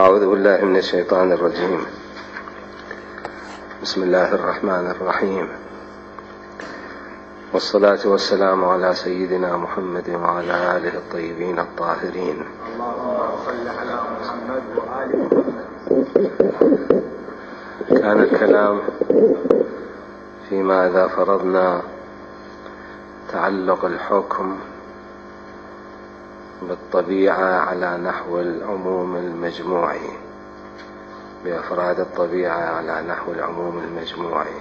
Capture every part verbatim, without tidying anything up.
أعوذ بالله من الشيطان الرجيم. بسم الله الرحمن الرحيم، والصلاة والسلام على سيدنا محمد وعلى آله الطيبين الطاهرين. اللهم صل على محمد وآل محمد. كان الكلام فيما إذا فرضنا تعلق الحكم بالطبيعة على نحو العموم المجموعي، بأفراد الطبيعة على نحو العموم المجموعي،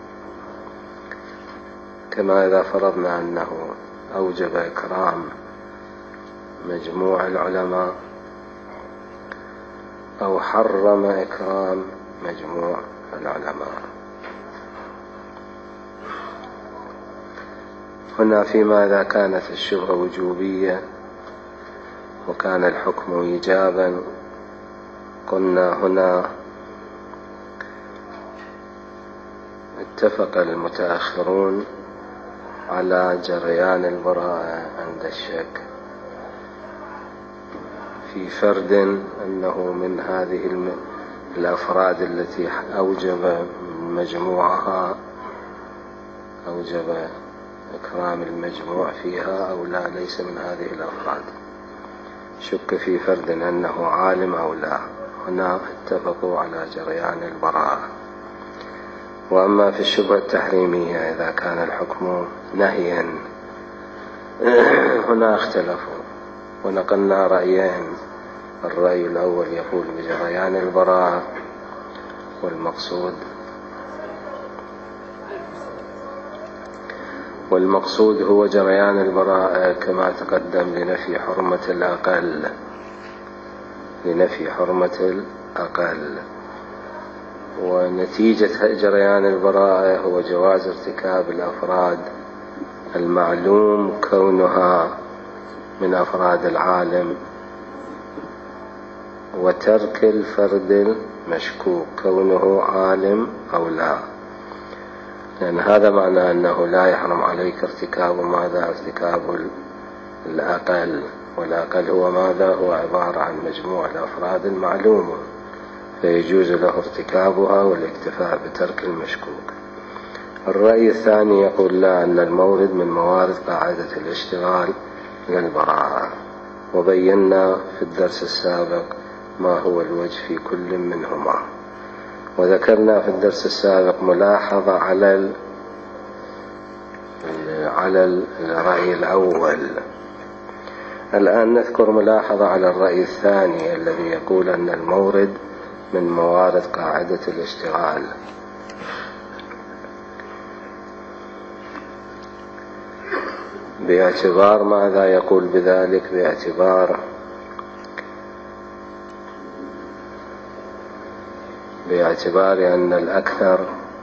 كما إذا فرضنا أنه أوجب إكرام مجموع العلماء أو حرم إكرام مجموع العلماء. هنا فيما إذا كانت الشبهة وجوبية وكان الحكم إيجابا، قلنا هنا اتفق المتأخرون على جريان البراءة عند الشك في فرد أنه من هذه الأفراد التي أوجب مجموعها أوجب إكرام المجموع فيها أو لا، ليس من هذه الأفراد، شك في فرد أنه عالم أو لا، هنا اتفقوا على جريان البراءة. وأما في الشبهة التحريمية إذا كان الحكم نهيا هنا اختلفوا ونقلنا رأيين. الرأي الأول يقول بجريان البراءة، والمقصود والمقصود هو جريان البراءة كما تقدم لنفي حرمة الأقل لنفي حرمة الأقل ونتيجة جريان البراءة هو جواز ارتكاب الأفراد المعلوم كونها من أفراد العالم، وترك الفرد المشكوك كونه عالم أو لا، لأن هذا معنى أنه لا يحرم عليك ارتكاب ماذا؟ ارتكاب الأقل، والأقل هو ماذا؟ هو عبارة عن مجموع الأفراد المعلومة، فيجوز له ارتكابها والاكتفاء بترك المشكوك. الرأي الثاني يقول لا، أن المورد من موارد قاعدة الاشتغال للبراءة، وبينا في الدرس السابق ما هو الوجه في كل منهما، وذكرنا في الدرس السابق ملاحظة على ال... على الرأي الأول. الآن نذكر ملاحظة على الرأي الثاني الذي يقول أن المورد من موارد قاعدة الاشتغال. باعتبار ماذا يقول بذلك؟ باعتبار باعتبار أن الأكثر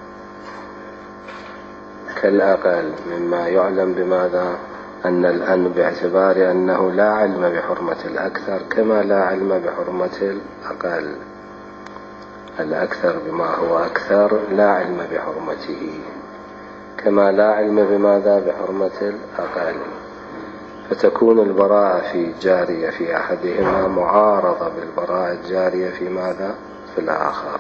كالأقل، مما يعلم بماذا؟ أن الأن باعتبار أنه لا علم بحرمة الأكثر كما لا علم بحرمة الأقل. الأكثر بما هو أكثر لا علم بحرمته، كما لا علم بماذا؟ بحرمة الأقل، فتكون البراءة في جارية في أحدهما معارضة بالبراءة الجارية في ماذا؟ في الآخر.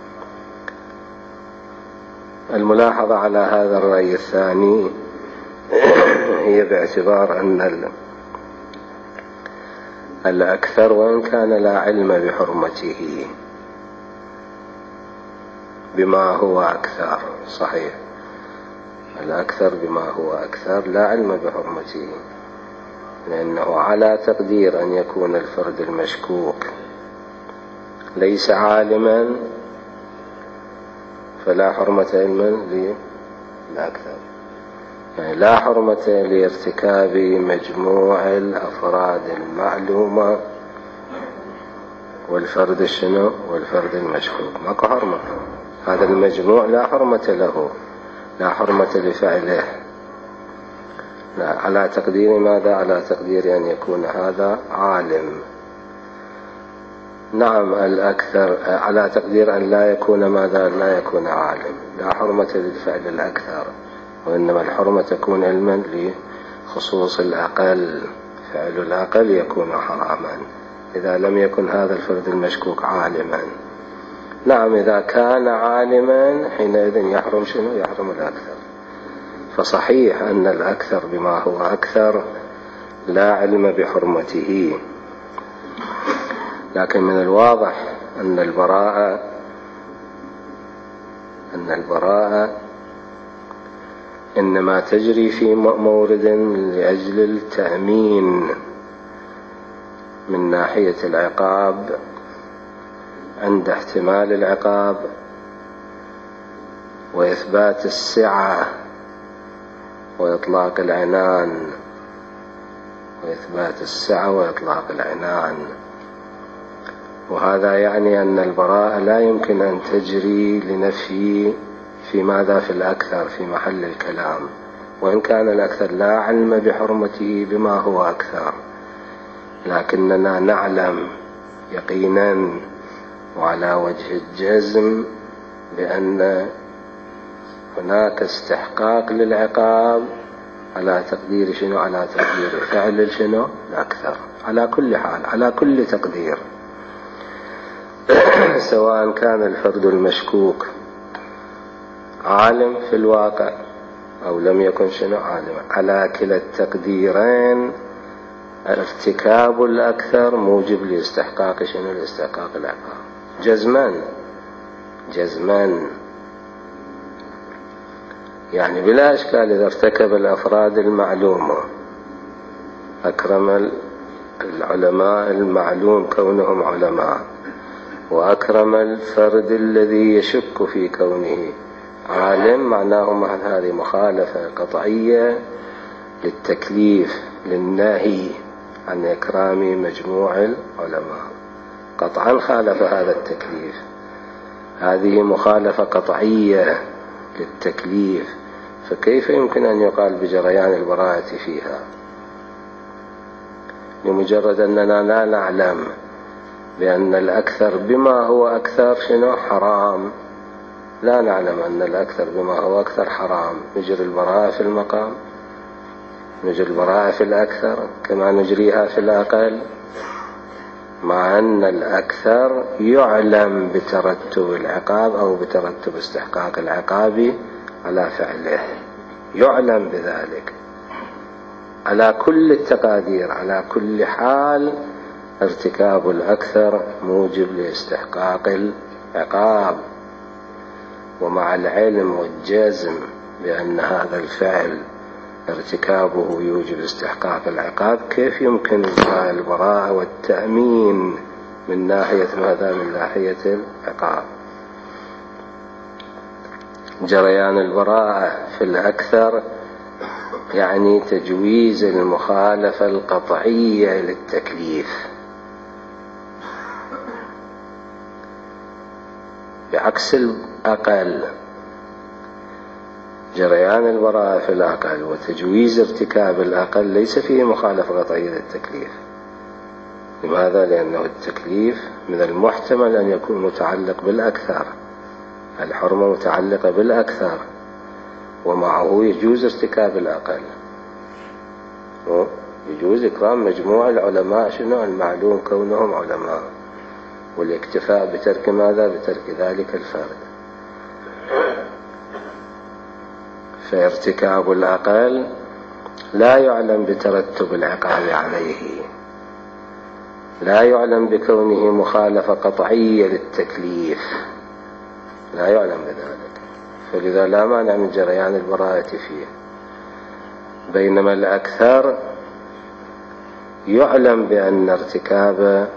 الملاحظة على هذا الرأي الثاني هي باعتبار أن الأكثر وإن كان لا علم بحرمته بما هو أكثر، صحيح الأكثر بما هو أكثر لا علم بحرمته، لأنه على تقدير أن يكون الفرد المشكوك ليس عالما فلا حرمة علما للأكثر، يعني لا حرمة لارتكاب مجموع الأفراد المعلومة والفرد الشنو؟ والفرد المشكوك، ماكو حرمة. هذا المجموع لا حرمة له، لا حرمة لفعله، لا، على تقدير ماذا؟ على تقدير أن يكون هذا عالم. نعم الأكثر على تقدير أن لا يكون ماذا؟ لا يكون عالم، لا حرمة للفعل الأكثر، وإنما الحرمة تكون علما لخصوص الأقل، فعل الأقل يكون حراما، إذا لم يكن هذا الفرد المشكوك عالما. نعم إذا كان عالما حينئذ يحرم شنو؟ يحرم الأكثر. فصحيح أن الأكثر بما هو أكثر لا علم بحرمته، لكن من الواضح أن البراءة أن البراءة إنما تجري في مورد لأجل التأمين من ناحية العقاب عند احتمال العقاب، وإثبات السعة وإطلاق العنان وإثبات السعة وإطلاق العنان. وهذا يعني أن البراءة لا يمكن أن تجري لنفي في ماذا؟ في الأكثر، في محل الكلام، وإن كان الأكثر لا علم بحرمته بما هو أكثر، لكننا نعلم يقينا وعلى وجه الجزم بأن هناك استحقاق للعقاب على تقدير شنو؟ على تقدير فعل شنو؟ الأكثر، على كل حال، على كل تقدير، سواء كان الفرد المشكوك عالم في الواقع أو لم يكن شنو؟ عالما. على كلا التقديرين ارتكاب الأكثر موجب لاستحقاق شنو؟ لاستحقاق العقاب جزما جزما. يعني بلا إشكال إذا ارتكب الأفراد المعلومة، أكرم العلماء المعلوم كونهم علماء، وأكرم الفرد الذي يشك في كونه عالم، معناه هذه مخالفة قطعية للتكليف للنهي عن إكرام مجموع العلماء، قطعا خالف هذا التكليف. هذه مخالفة قطعية للتكليف، فكيف يمكن أن يقال بجريان البراءة فيها؟ لمجرد أننا لا نعلم بأن الأكثر بما هو أكثر شنو؟ حرام. لا نعلم أن الأكثر بما هو أكثر حرام، نجري البراءة في المقام، نجري البراءة في الأكثر كما نجريها في الأقل، مع أن الأكثر يعلم بترتب العقاب أو بترتب استحقاق العقاب على فعله، يعلم بذلك على كل التقادير. على كل حال ارتكاب الأكثر موجب لاستحقاق العقاب، ومع العلم والجزم بأن هذا الفعل ارتكابه يوجب استحقاق العقاب، كيف يمكن البراءة والتأمين من ناحية ماذا؟ من ناحية العقاب. جريان البراءة في الأكثر يعني تجويز المخالفة القطعية للتكليف، بعكس الأقل. جريان البراءة في الأقل وتجويز ارتكاب الأقل ليس فيه مخالفة قطعية للتكليف. لماذا؟ لأنه التكليف من المحتمل أن يكون متعلق بالأكثر، الحرمة متعلقة بالأكثر، ومعه يجوز ارتكاب الأقل، يجوز إكرام مجموع العلماء شنو؟ المعلوم كونهم علماء، والاكتفاء بترك ماذا؟ بترك ذلك الفرد. فارتكاب الأقل لا يعلم بترتب العقاب عليه، لا يعلم بكونه مخالفة قطعية للتكليف، لا يعلم بذلك، فلذا لا مانع من جريان البراءة فيه. بينما الأكثر يعلم بأن ارتكاب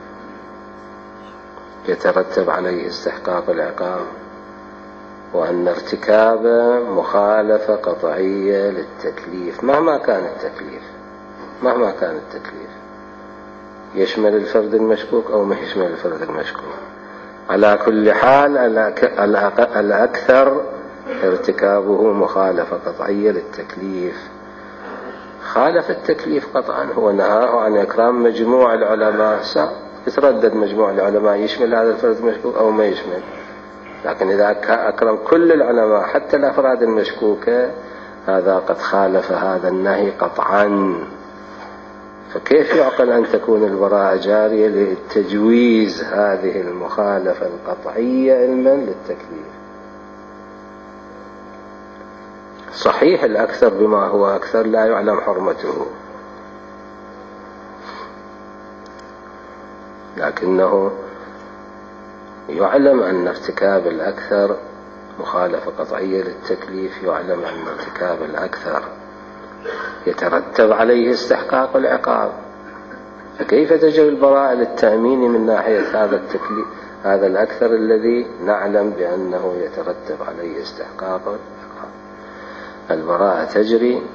يترتب عليه استحقاق العقاب، وأن ارتكاب مخالفة قطعية للتكليف مهما كان التكليف، مهما كان التكليف، يشمل الفرد المشكوك أو ما يشمل الفرد المشكوك. على كل حال الأكثر ارتكابه مخالفة قطعية للتكليف. خالف التكليف قطعا، هو نهاه عن إكرام مجموع العلماء، يتردد مجموع العلماء يشمل هذا الفرد المشكوك أو ما يشمل، لكن إذا أكرم كل العلماء حتى الأفراد المشكوكة هذا قد خالف هذا النهي قطعا. فكيف يعقل أن تكون البراءة جارية لتجويز هذه المخالفة القطعية علما للتكليف؟ صحيح الأكثر بما هو أكثر لا يعلم حرمته، لكنه يعلم أن ارتكاب الأكثر مخالفة قطعية للتكليف، يعلم أن ارتكاب الأكثر يترتب عليه استحقاق العقاب، فكيف تجري البراءة للتأمين من ناحية هذا التكليف، هذا الأكثر الذي نعلم بأنه يترتب عليه استحقاق العقاب؟ البراءة تجري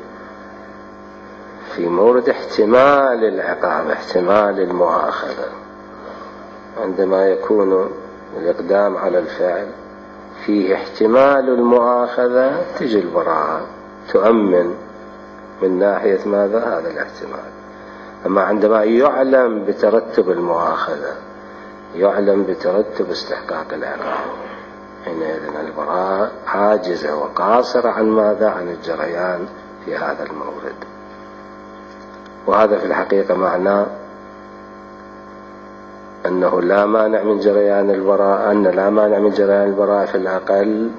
في مورد احتمال العقاب، احتمال المؤاخذة. عندما يكون الإقدام على الفعل فيه احتمال المؤاخذة تجي البراءة تؤمن من ناحية ماذا؟ هذا الاحتمال. أما عندما يعلم بترتب المؤاخذة، يعلم بترتب استحقاق العقاب، حينئذ البراءة عاجزة وقاصرة عن ماذا؟ عن الجريان في هذا المورد. وهذا في الحقيقة معناه أنه لا مانع من جريان البراءة، أن لا مانع من جريان البراءة في الأقل،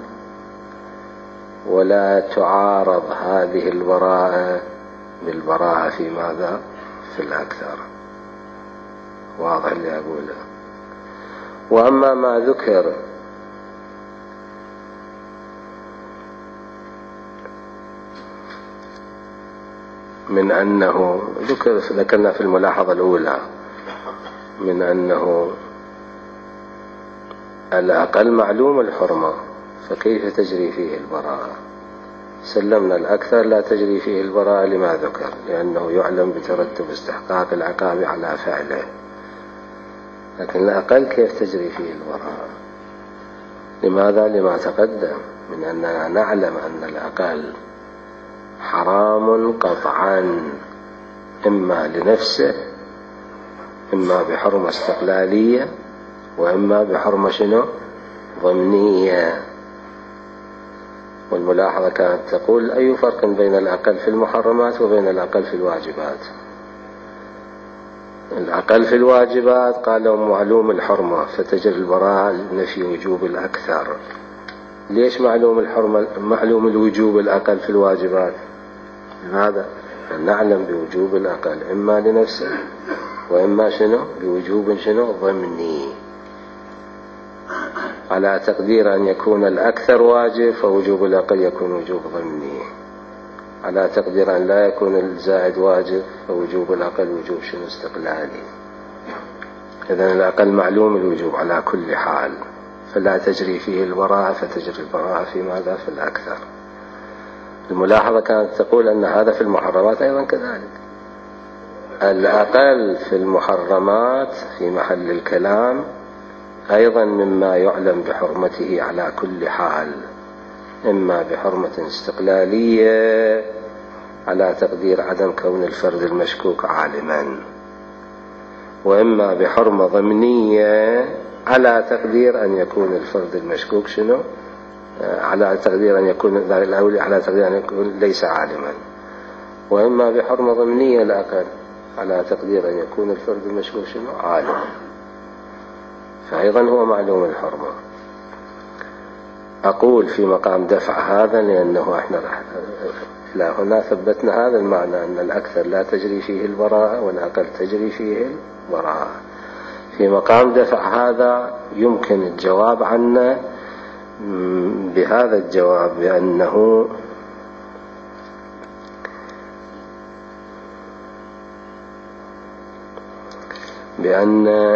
ولا تعارض هذه البراءة بالبراءة في ماذا؟ في الأكثر. واضح اللي أقوله. وأما ما ذكر من أنه ذكر ذكرنا في الملاحظة الأولى من أنه الأقل معلوم الحرمة، فكيف تجري فيه البراءة؟ سلمنا الأكثر لا تجري فيه البراءة لما ذكر، لأنه يعلم بترتب استحقاق العقاب على فعله. لكن الأقل كيف تجري فيه البراءة؟ لماذا؟ لما تقدم من أننا نعلم أن الأقل حرام قطعا، إما لنفسه، إما بحرمة استقلالية، وإما بحرمة شنو؟ ضمنية. والملاحظة كانت تقول أي فرق بين الأقل في المحرمات وبين الأقل في الواجبات؟ الأقل في الواجبات قالوا معلوم الحرمة فتجري البراءة لنفي وجوب الأكثر. ليش معلوم الحرمة معلوم الوجوب الأقل في الواجبات؟ لماذا؟ نعلم بوجوب الأقل إما لنفسه وإما شنو؟ بوجوب شنو؟ ضمني، على تقدير أن يكون الأكثر واجب فوجوب الأقل يكون وجوب ضمني، على تقدير أن لا يكون الزائد واجب فوجوب الأقل وجوب شنو؟ استقلالي. إذن الأقل معلوم الوجوب على كل حال، فلا تجري فيه البراءة، فتجري البراءة في ماذا؟ في الأكثر. الملاحظة كانت تقول أن هذا في المحرمات أيضا كذلك. الأقل في المحرمات في محل الكلام أيضا مما يعلم بحرمته على كل حال، إما بحرمة استقلالية على تقدير عدم كون الفرد المشكوك عالما، وإما بحرمة ضمنية على تقدير أن يكون الفرد المشكوك شنو؟ على تقدير أن يكون الأولي على تقدير أن يكون ليس عالما، وإما بحرمة ضمنية الأقل على تقدير أن يكون الفرد المشكوك شنو؟ عالما، فأيضا هو معلوم الحرمة. أقول في مقام دفع هذا لأنه احنا لا هنا ثبتنا هذا المعنى أن الأكثر لا تجري فيه البراءة والأقل تجري فيه البراءة. في مقام دفع هذا يمكن الجواب عنه بهذا الجواب، بأنه بأن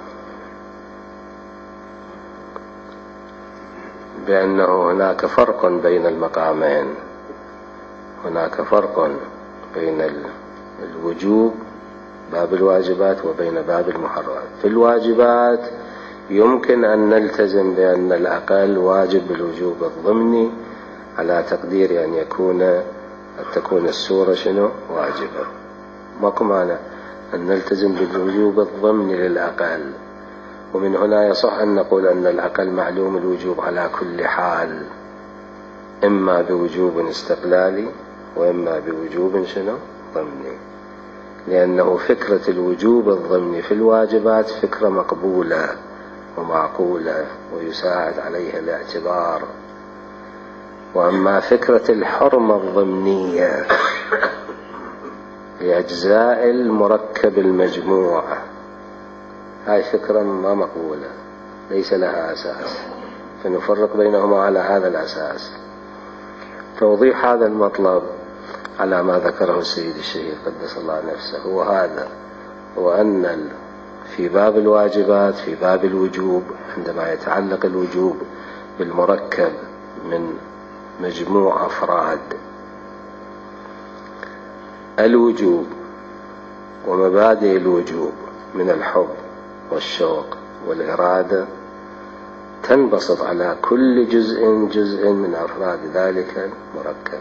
بأنه هناك فرق بين المقامين، هناك فرق بين الوجوب باب الواجبات وبين باب المحرمات. في الواجبات يمكن أن نلتزم بأن الأقل واجب بالوجوب الضمني على تقدير أن يكون أن تكون السورة شنو؟ واجبة. ماكو معنى أن نلتزم بالوجوب الضمني للأقل، ومن هنا يصح أن نقول أن الأقل معلوم الوجوب على كل حال، إما بوجوب استقلالي وإما بوجوب شنو؟ ضمني. لأنه فكرة الوجوب الضمني في الواجبات فكرة مقبولة ومعقولة ويساعد عليها الاعتبار. وأما فكرة الحرمة الضمنية لأجزاء المركب المجموع، هاي فكرة ما مقبولة ليس لها أساس، فنفرق بينهما على هذا الأساس. توضيح هذا المطلب على ما ذكره السيد الشهيد قدس الله نفسه هو هذا، هو أن في باب الواجبات في باب الوجوب عندما يتعلق الوجوب بالمركب من مجموع أفراد، الوجوب ومبادئ الوجوب من الحب والشوق والإرادة تنبسط على كل جزء جزء من أفراد ذلك المركب،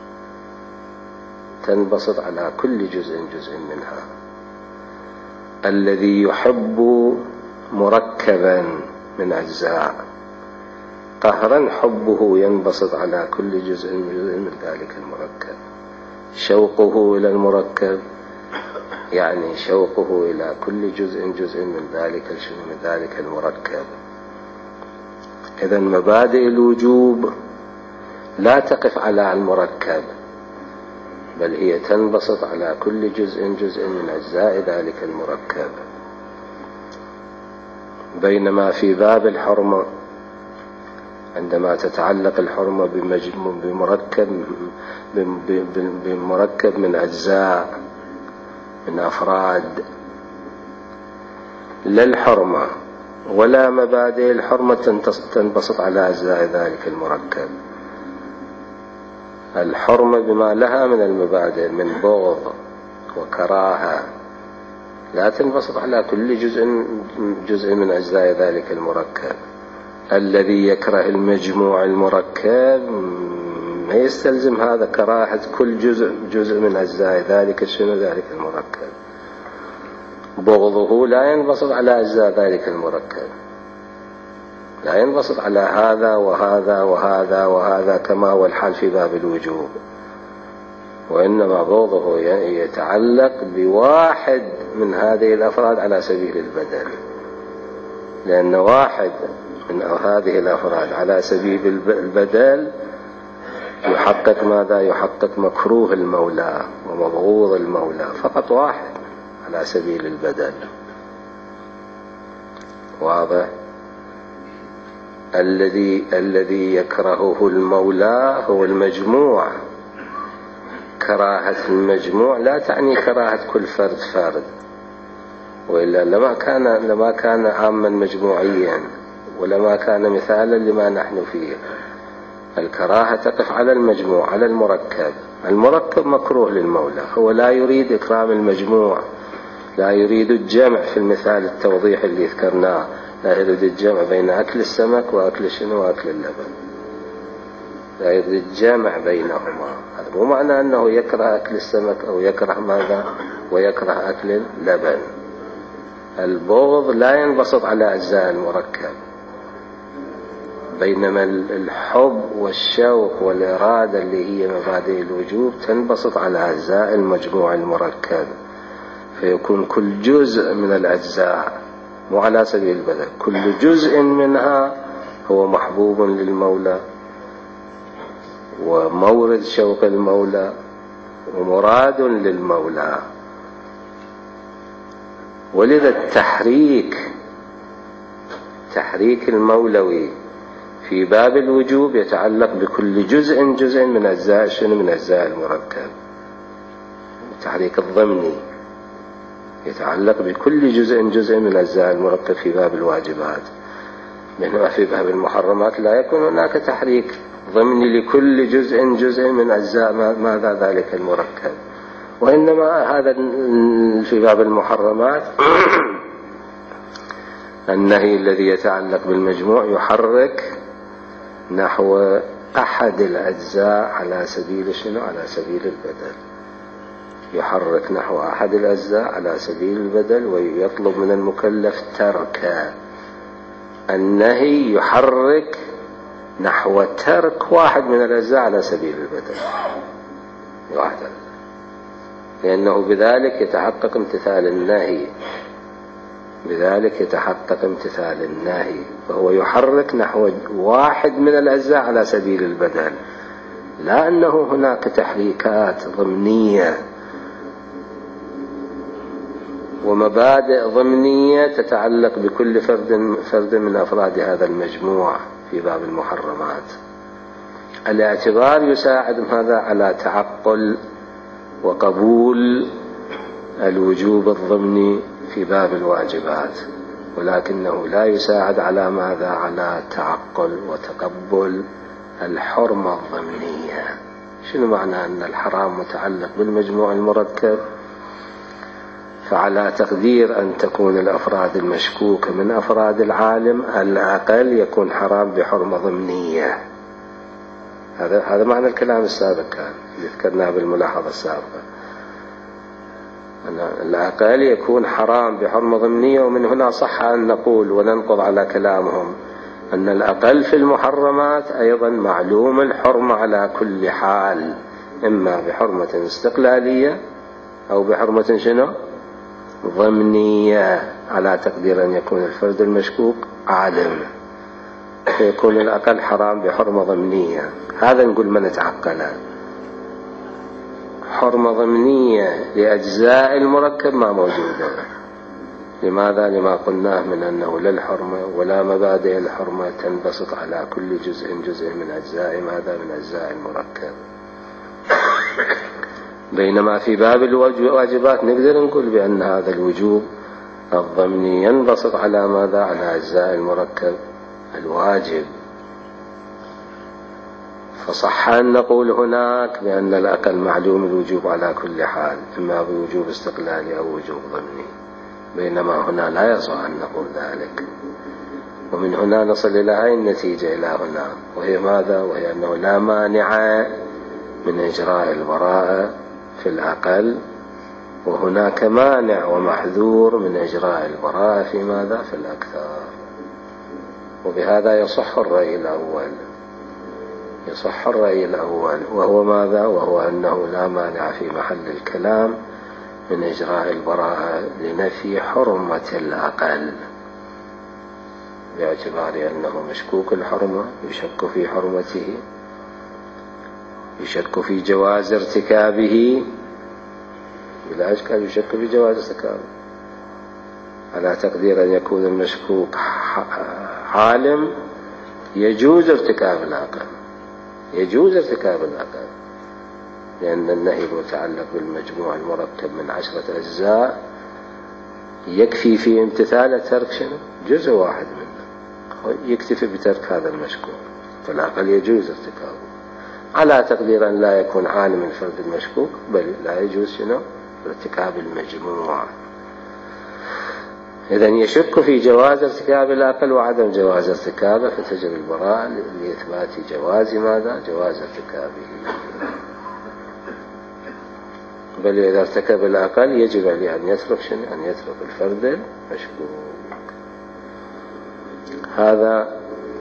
تنبسط على كل جزء جزء منها. الذي يحب مركبا من أجزاء قهرا حبه ينبسط على كل جزء جزء من ذلك المركب. شوقه إلى المركب يعني شوقه إلى كل جزء جزء من ذلك من ذلك المركب. إذن مبادئ الوجوب لا تقف على المركب، بل هي تنبسط على كل جزء جزء من أجزاء ذلك المركب. بينما في باب الحرمة عندما تتعلق الحرمة بمركب بمركب من أجزاء من أفراد، لا الحرمة ولا مبادئ الحرمة تنبسط على أجزاء ذلك المركب. الحرمة بما لها من المبادئ من بغض وكراهة لا تنبسط على كل جزء جزء من أجزاء ذلك المركب. الذي يكره المجموع المركب ما يستلزم هذا كراهة كل جزء جزء من أجزاء ذلك شنو ذلك المركب. بغضه لا ينبسط على أجزاء ذلك المركب، لا ينبسط على هذا وهذا وهذا وهذا كما هو الحال في باب الوجوب، وإنما بغضه يتعلق بواحد من هذه الأفراد على سبيل البدل، لأن واحد من هذه الأفراد على سبيل البدل يحقق ماذا؟ يحقق مكروه المولى ومبغوض المولى، فقط واحد على سبيل البدل. واضح؟ الذي الذي يكرهه المولى هو المجموع. كراهة المجموع لا تعني كراهة كل فرد فرد، وإلا لما كان لما كان عاما مجموعيا ولما كان مثالا لما نحن فيه. الكراهة تقف على المجموع على المركب. المركب مكروه للمولى، هو لا يريد إكرام المجموع، لا يريد الجمع في المثال التوضيح اللي ذكرناه، لا يريد الجمع بين أكل السمك وأكل شنو وأكل اللبن، لا يريد الجمع بينهما. هذا مو معنى أنه يكره أكل السمك أو يكره ماذا ويكره أكل اللبن. البغض لا ينبسط على أجزاء المركب، بينما الحب والشوق والإرادة اللي هي مبادئ الوجوب تنبسط على أجزاء المجموع المركب، فيكون كل جزء من الأجزاء مو على سبيل البدل، كل جزء منها هو محبوب للمولى ومورد شوق المولى ومراد للمولى. ولذا التحريك تحريك المولوي في باب الوجوب يتعلق بكل جزء جزء من أجزاء شنو من أجزاء المركب. التحريك الضمني يتعلق بكل جزء جزء من أجزاء المركب في باب الواجبات، بينما في باب المحرمات لا يكون هناك تحريك ضمني لكل جزء جزء من أجزاء ماذا ذلك المركب، وإنما هذا في باب المحرمات النهي الذي يتعلق بالمجموع يحرك نحو أحد الأجزاء على سبيل شنو على سبيل البدل، يحرك نحو أحد الأجزاء على سبيل البدل ويطلب من المكلف ترك. النهي يحرك نحو ترك واحد من الأجزاء على سبيل البدل واحد. لأنه بذلك يتحقق امتثال النهي، بذلك يتحقق امتثال النهي، فهو يحرك نحو واحد من الأجزاء على سبيل البدل، لا أنه هناك تحريكات ضمنية ومبادئ ضمنية تتعلق بكل فرد فرد من أفراد هذا المجموع في باب المحرمات. الاعتبار يساعد هذا على تعقل وقبول الوجوب الضمني في باب الواجبات، ولكنه لا يساعد على ماذا؟ على تعقل وتقبل الحرمة الضمنية. شنو معنى أن الحرام متعلق بالمجموع المركب؟ فعلى تقدير أن تكون الأفراد المشكوكة من أفراد العالم الأقل يكون حرام بحرمة ضمنية. هذا هذا معنى الكلام السابق كان ذكرناه بالملاحظة السابقة، أن الأقل يكون حرام بحرمة ضمنية. ومن هنا صح أن نقول وننقض على كلامهم أن الأقل في المحرمات أيضا معلوم الحرمة على كل حال، إما بحرمة استقلالية أو بحرمة شنو؟ ضمنية، على تقدير أن يكون الفرد المشكوك عالم فيكون الأقل حرام بحرمة ضمنية. هذا نقول ما نتعقله. حرمة ضمنية لأجزاء المركب ما موجودة. لماذا؟ لما قلناه من أنه لا الحرمة ولا مبادئ الحرمة تنبسط على كل جزء جزء من أجزاء ماذا؟ من أجزاء المركب. بينما في باب الواجبات نقدر نقول بأن هذا الوجوب الضمني ينبسط على ماذا؟ على أجزاء المركب الواجب. فصح أن نقول هناك بأن الأقل معلوم الوجوب على كل حال، إما بوجوب استقلالي أو وجوب ضمني، بينما هنا لا يصح أن نقول ذلك. ومن هنا نصل إلى هذه النتيجة إلى هنا، وهي ماذا؟ وهي أنه لا مانع من إجراء البراءة في الأقل، وهناك مانع ومحذور من إجراء البراءة في ماذا؟ في الأكثر. وبهذا يصح الرأي الأول، يصح الرأي الأول وهو ماذا؟ وهو أنه لا مانع في محل الكلام من إجراء البراءة لنفي حرمة الأقل، باعتبار أنه مشكوك الحرمة، يشك في حرمته، يشك في جواز ارتكابه، بلا إشكال يشك في جواز ارتكابه، على تقدير أن يكون المشكوك عالم يجوز ارتكاب الأقل، يجوز ارتكاب الأقل، لأن النهي المتعلق بالمجموع المركب من عشرة أجزاء يكفي في امتثال ترك شنو؟ جزء واحد منه، يكتفي بترك هذا المشكوك، فالأقل يجوز ارتكابه، على تقدير أن لا يكون عالم الفرد المشكوك، بل لا يجوز شنو؟ ارتكاب المجموع. إذن يشك في جواز ارتكاب الأقل وعدم جواز ارتكابه، فتجري البراءة لإثبات جواز ماذا؟ جواز ارتكابه. بل إذا ارتكب الأقل يجب عليه أن يترك شنو؟ أن يترك الفرد المشكوك. هذا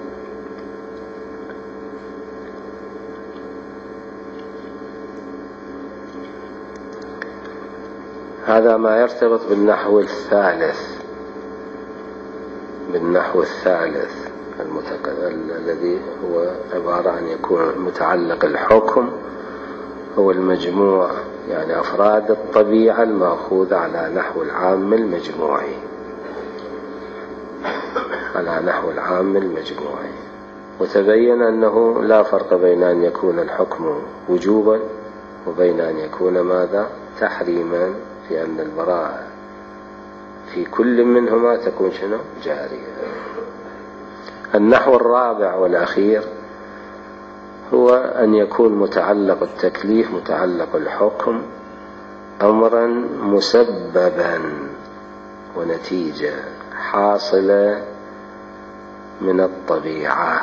هذا ما يرتبط بالنحو الثالث، بالنحو الثالث الذي هو عبارة عن يكون متعلق الحكم هو المجموع، يعني أفراد الطبيعة المأخوذة على نحو العام المجموعي، على نحو العام المجموعي. وتبين أنه لا فرق بين أن يكون الحكم وجوبا وبين أن يكون ماذا؟ تحريما، في أن البراءة في كل منهما تكون شنو؟ جارية. النحو الرابع والأخير هو أن يكون متعلق التكليف، متعلق الحكم أمرا مسببا ونتيجة حاصلة من الطبيعة،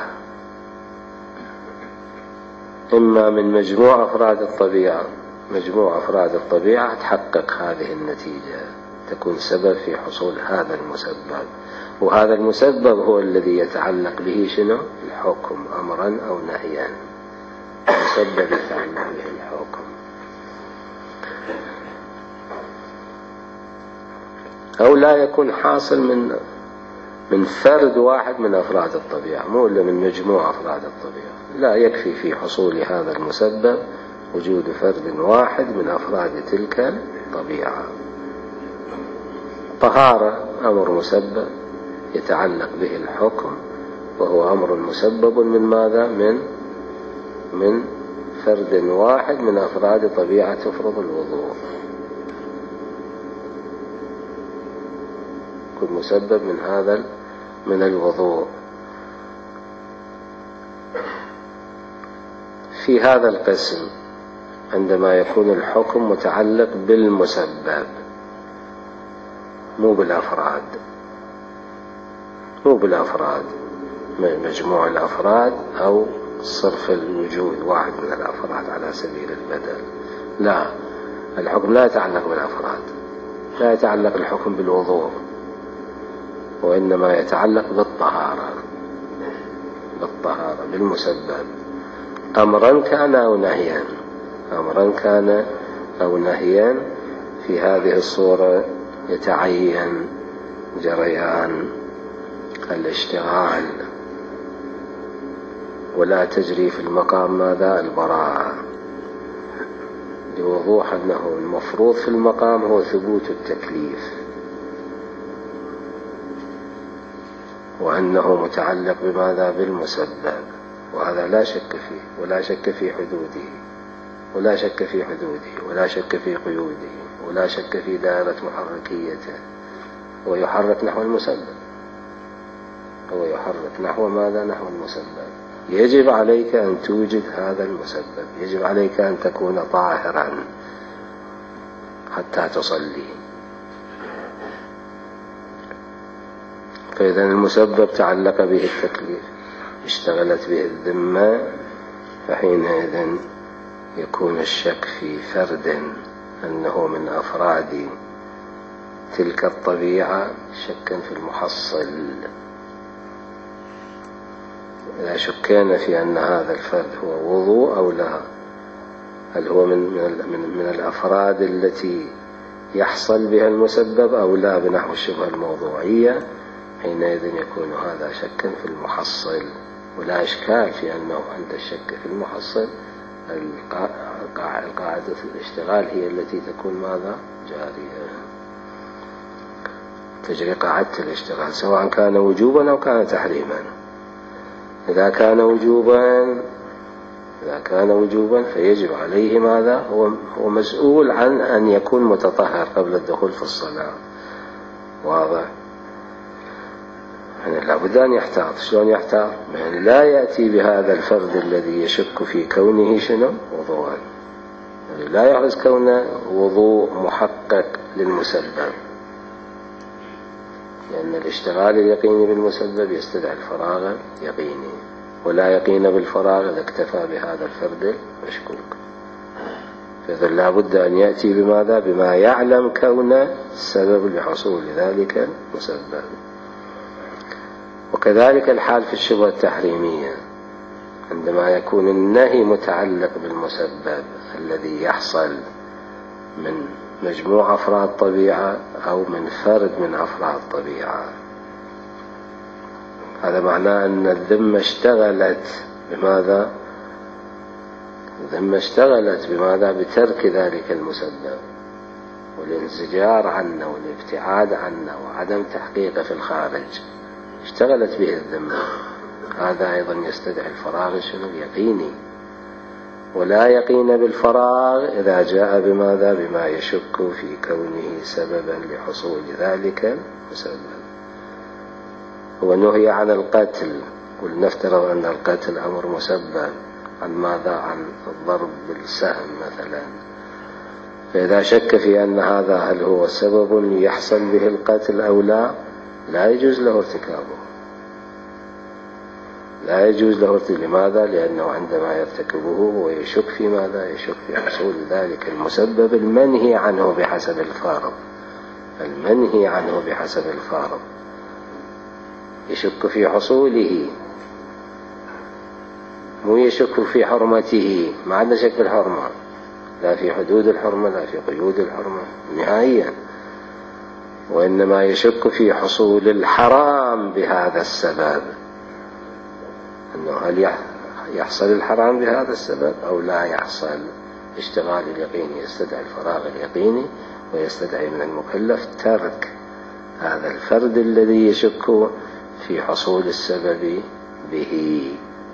إما من مجموع أفراد الطبيعة، مجموع أفراد الطبيعة تحقق هذه النتيجة، تكون سبب في حصول هذا المسبب، وهذا المسبب هو الذي يتعلق به شنو؟ الحكم، أمرا أو نهيا، مسبب يتعلق به الحكم. أو لا يكون حاصل من من فرد واحد من أفراد الطبيعة، مو إلا من مجموع أفراد الطبيعة. لا، يكفي في حصول هذا المسبب وجود فرد واحد من أفراد تلك الطبيعة. طهارة أمر مسبب يتعلق به الحكم، وهو أمر مسبب من ماذا؟ من من فرد واحد من أفراد طبيعة تفرض الوضوء. كل مسبب من هذا من الوضوء. في هذا القسم عندما يكون الحكم متعلق بالمسبب مو بالأفراد، مو بالأفراد مجموع الأفراد أو صرف الوجود واحد من الأفراد على سبيل البدل، لا، الحكم لا يتعلق بالأفراد، لا يتعلق الحكم بالوضوء، وإنما يتعلق بالطهارة، بالطهارة بالمسبب، أمرا كان أو نهيا، أمرا كان أو نهيا. في هذه الصورة يتعين جريان الاشتغال، ولا تجري في المقام ماذا؟ البراءة، لوضوح أنه المفروض في المقام هو ثبوت التكليف، وأنه متعلق بماذا؟ بالمسبب، وهذا لا شك فيه، ولا شك في حدوده، ولا شك في حدوده، ولا شك في قيوده، ولا شك في دائرة محركيته. هو يحرك نحو المسبب، هو يحرك نحو ماذا؟ نحو المسبب. يجب عليك أن توجد هذا المسبب، يجب عليك أن تكون طاهرا حتى تصلي. فإذا المسبب تعلق به التكليف، اشتغلت به الذمة، فحينئذ يكون الشك في فرد أنه من أفراد تلك الطبيعة شكا في المحصل. إذا شكينا في أن هذا الفرد هو وضوء أو لا، هل هو من, من, من الأفراد التي يحصل بها المسبب أو لا بنحو الشبهة الموضوعية، حينئذ يكون هذا شكا في المحصل. ولا إشكال في أنه عند الشك في المحصل قاعدة الاشتغال هي التي تكون ماذا؟ جارية، تجري قاعدة الاشتغال سواء كان وجوبا أو كان تحريما. إذا كان وجوبا إذا كان وجوبا فيجب عليه ماذا؟ هو هو مسؤول عن أن يكون متطهر قبل الدخول في الصلاة. واضح؟ يعني لابد أن يحتاط. شلون يحتاط؟ يعني لا يأتي بهذا الفرد الذي يشك في كونه شنو؟ وضوءا، يعني لا يحرز كونه وضوء محقق للمسبب، لأن الاشتغال اليقيني بالمسبب يستدعي الفراغ يقيني، ولا يقين بالفراغ إذا اكتفى بهذا الفرد المشكوك. فإذا لا بد أن يأتي بماذا؟ بما يعلم كونه السبب لحصول ذلك المسبب. وكذلك الحال في الشبهة التحريمية، عندما يكون النهي متعلق بالمسبب الذي يحصل من مجموع أفراد طبيعة أو من فرد من أفراد طبيعة، هذا معناه أن الذمة اشتغلت بماذا؟ الذمة اشتغلت بماذا؟ بترك ذلك المسبب والانزجار عنه والابتعاد عنه وعدم تحقيقه في الخارج، اشتغلت به الذمة. هذا أيضا يستدعي الفراغ شنو؟ يقيني، ولا يقين بالفراغ إذا جاء بماذا؟ بما يشك في كونه سببا لحصول ذلك المسبب. هو نهي عن القتل، ولنفترض أن القتل أمر مسبب، عن ماذا؟ عن الضرب بالسهم مثلا. فإذا شك في أن هذا هل هو سبب يحصل به القتل أو لا، لا يجوز له ارتكابه، لا يجوز له ارتكابه. لماذا؟ لأنه عندما يرتكبه هو يشك في ماذا؟ يشك في حصول ذلك المسبب المنهي عنه بحسب الفارض، المنهي عنه بحسب الفارض، يشك في حصوله، مو يشك في حرمته. ما عندنا شك في الحرمة، لا في حدود الحرمة لا في قيود الحرمة نهائيا. وإنما يشك في حصول الحرام بهذا السبب، أنه هل يحصل الحرام بهذا السبب أو لا يحصل. اشتغال اليقين يستدعي الفراغ اليقيني، ويستدعي من المكلف ترك هذا الفرد الذي يشك في حصول السبب به.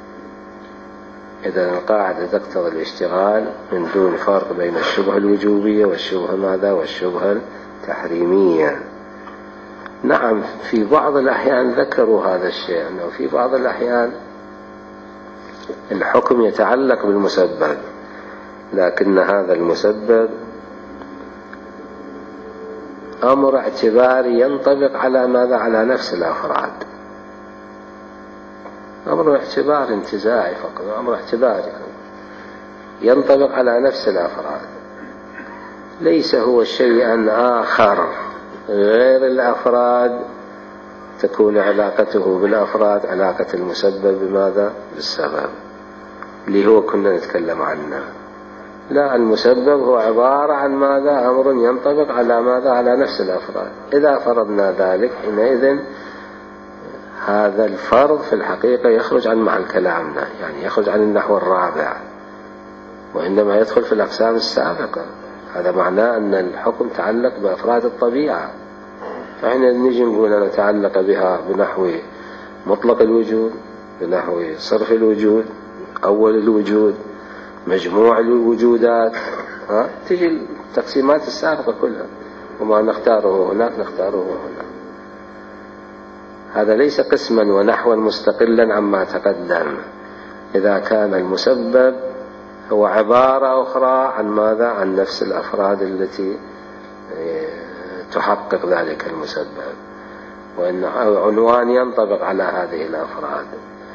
إذا القاعدة تقتضي الاشتغال من دون فرق بين الشبهة الوجوبية والشبهة ماذا والشبهة التحريمية. نعم، في بعض الأحيان ذكروا هذا الشيء، أنه في بعض الأحيان الحكم يتعلق بالمسبب، لكن هذا المسبب أمر اعتباري ينطبق على ماذا؟ على نفس الأفراد. أمر اعتبار انتزاعي فقط، أمر اعتباري ينطبق على نفس الأفراد، ليس هو شيئا آخر غير الأفراد تكون علاقته بالأفراد علاقة المسبب بماذا؟ بالسبب، اللي هو كنا نتكلم عنه. لا، المسبب هو عبارة عن ماذا؟ أمر ينطبق على ماذا؟ على نفس الأفراد. إذا فرضنا ذلك حينئذ هذا الفرض في الحقيقة يخرج عن محل كلامنا، يعني يخرج عن النحو الرابع، وإنما يدخل في الأقسام السابقة. هذا معناه أن الحكم تعلق بأفراد الطبيعة، فحين نجي نقول نتعلق بها بنحو مطلق الوجود، بنحو صرف الوجود، أول الوجود، مجموع الوجودات، ها؟ تجي التقسيمات السابقة كلها، وما نختاره هناك نختاره هنا. هذا ليس قسما ونحوا مستقلا عما تقدم، إذا كان المسبب هو عبارة أخرى عن ماذا؟ عن نفس الأفراد التي تحقق ذلك المسبب، وإن عنوان ينطبق على هذه الأفراد.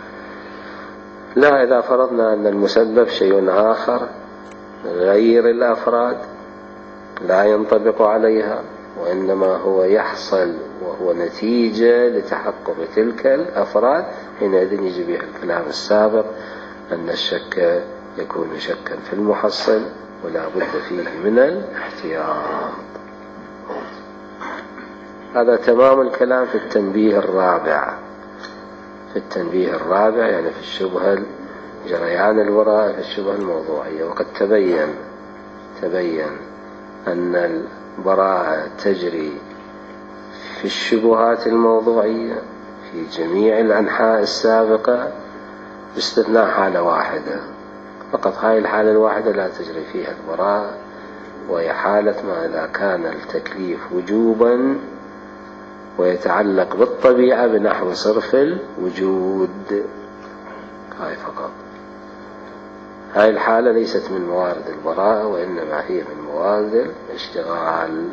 لا، إذا فرضنا أن المسبب شيء آخر غير الأفراد لا ينطبق عليها، وإنما هو يحصل وهو نتيجة لتحقق تلك الأفراد، حينئذ يجي به الكلام السابق أن الشك يكون شكا في المحصل ولا بد فيه من الاحتياط. هذا تمام الكلام في التنبيه الرابع. في التنبيه الرابع يعني في الشبهة جريان الوراء في الشبهة الموضوعية. وقد تبين تبين أن البراءة تجري في الشبهات الموضوعية في جميع الأنحاء السابقة باستثناء حالة واحدة فقط. هاي الحالة الواحدة لا تجري فيها البراءة، وهي حالة ما إذا كان التكليف وجوبا ويتعلق بالطبيعة بنحو صرف الوجود. هاي فقط. هاي الحالة ليست من موارد البراءة، وإنما هي من موارد الاشتغال،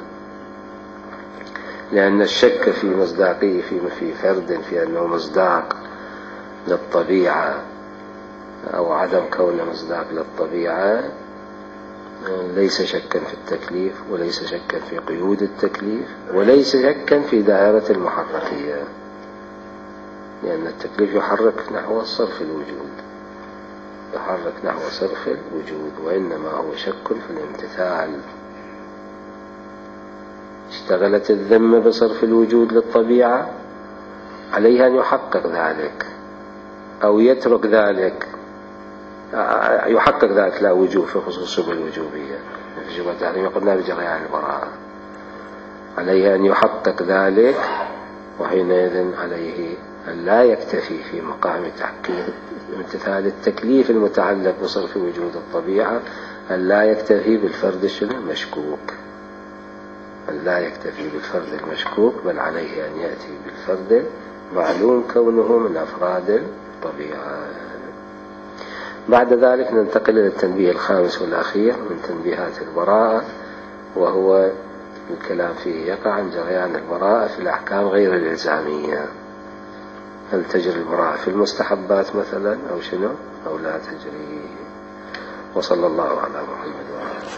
لأن الشك في مصداقية في في فرد في أنه مصداق للطبيعة أو عدم كونه مصداق للطبيعة ليس شكا في التكليف، وليس شكا في قيود التكليف، وليس شكا في دائرة المحركية، لأن التكليف يحرك نحو صرف الوجود، يحرك نحو صرف الوجود، وإنما هو شك في الامتثال. اشتغلت الذمة بصرف الوجود للطبيعة، عليها أن يحقق ذلك أو يترك ذلك، يحقق ذلك لا وجوب في خصوص شبه الوجوبية في شبه التحريم قلنا بجريان البراءة، عليه أن يحقق ذلك، وحينئذ عليه أن لا يكتفي في مقام تحقيق امتثال التكليف المتعلق بصرف وجود الطبيعة، أن لا يكتفي بالفرد المشكوك، أن لا يكتفي بالفرد المشكوك، بل عليه أن يأتي بالفرد معلوم كونه من أفراد الطبيعة. بعد ذلك ننتقل إلى التنبيه الخامس والأخير من تنبيهات البراءة، وهو الكلام فيه يقع عن جريان البراءة في الأحكام غير الإلزامية. هل تجري البراءة في المستحبات مثلا أو شنو أو لا تجري؟ وصلى الله على محمد وعلى